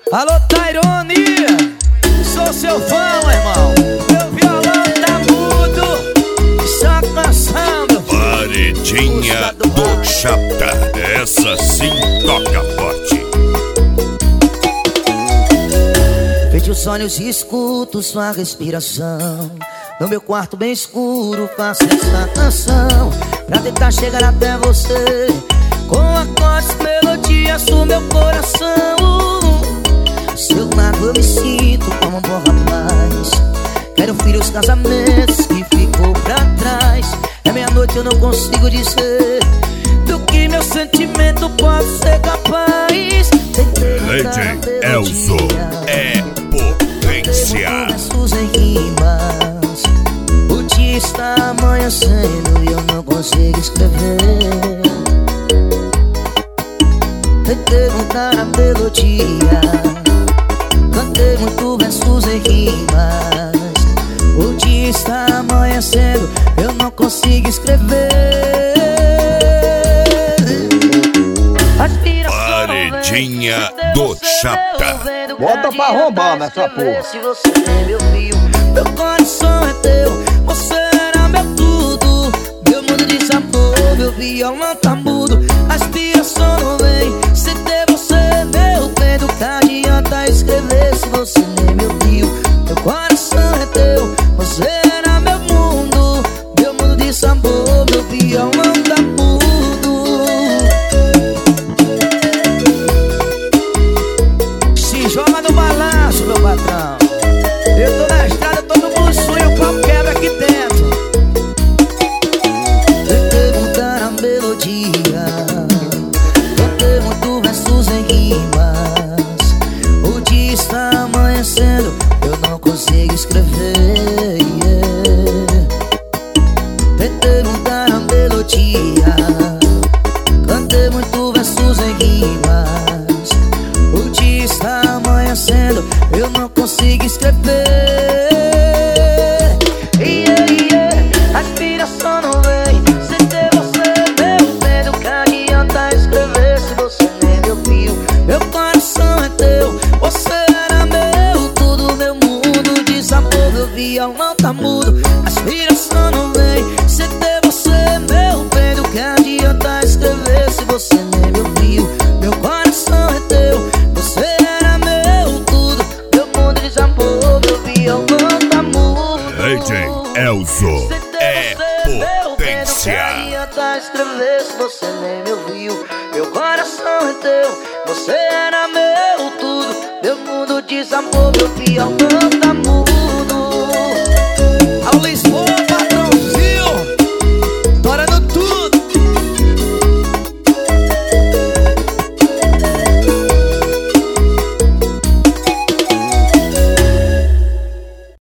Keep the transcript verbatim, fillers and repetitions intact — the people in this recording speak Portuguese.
Alô, Tairone, sou seu fã, irmão. Meu violão tá mudo, está cansando. Paredinha do Chata, essa sim toca forte. Fecho os olhos e escuto sua respiração. No meu quarto bem escuro faço essa canção pra tentar chegar até você, com acordes, melodias do meu coração. Seu lado eu me sinto como um bom rapaz. Quero filhos, casamentos que ficou pra trás. É meia-noite, eu não consigo dizer do que meu sentimento pode ser capaz. Lady Elzo é potência. Versos em rimas, o dia está amanhecendo e eu não consigo escrever. Tentei mudar a melodia, cantei muito versos em rimas. O dia está amanhecendo, eu não consigo escrever. Paredinha do Chata. Bota pra arrombar nessa porra. Se você me ouviu, meu coração é teu, você era meu tudo. Meu mundo desabou, meu violão tá mudo, a inspiração não vem. Se ter você, meu bem, do que adianta escrever se você nem me ouviu? Meu coração é teu, você era meu mundo. Meu mundo desabou, meu violão tá mudo. Se joga no balanço, meu patrão. Eu tô na estrada, todo mundo sonha, o pau quebra aqui dentro. Tentei mudar a melodia, cantei muito versos em rimas. O dia está amanhecendo, eu não consigo escrever, yeah. Tentei mudar a melodia, cantei muito versos em rimas. O dia está amanhecendo, eu não consigo escrever, yeah, yeah. A inspiração não vem sem ter você, meu bem, do que adianta escrever se você nem me ouviu? Meu coração é teu, você era meu tudo. Meu mundo desabou, meu violão tá mudo, a inspiração não vem sem ter você, meu bem, do que adianta escrever se você nem me ouviu? Meu coração é teu, você era meu tudo. Meu mundo desabou, meu violão tá mudo. Lady Elzo é potência. Escrever se você nem me ouviu? Meu coração é teu, você era meu tudo. Meu mundo desabou, meu violão